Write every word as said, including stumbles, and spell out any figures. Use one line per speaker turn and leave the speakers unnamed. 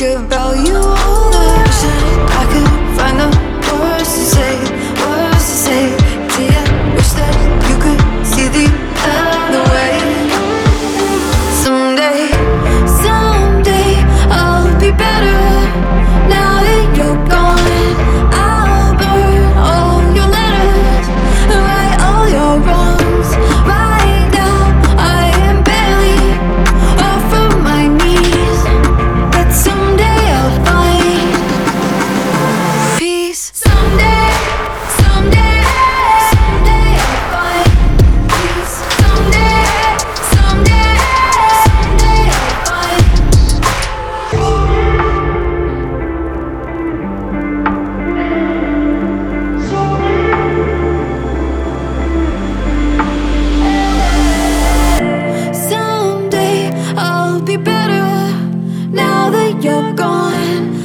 about you all the wish that I could find the words to say, words to say to you. Wish that you could see the other way. Someday, someday I'll be better. Now that you're gone, I'll burn all your letters, right all your wrongs. Right now I am barely off of my knees, but someday I'll find peace. Someday, someday, someday I'll find peace. Someday, someday, someday I'll find. Someday I'll be better. Now that you're gone,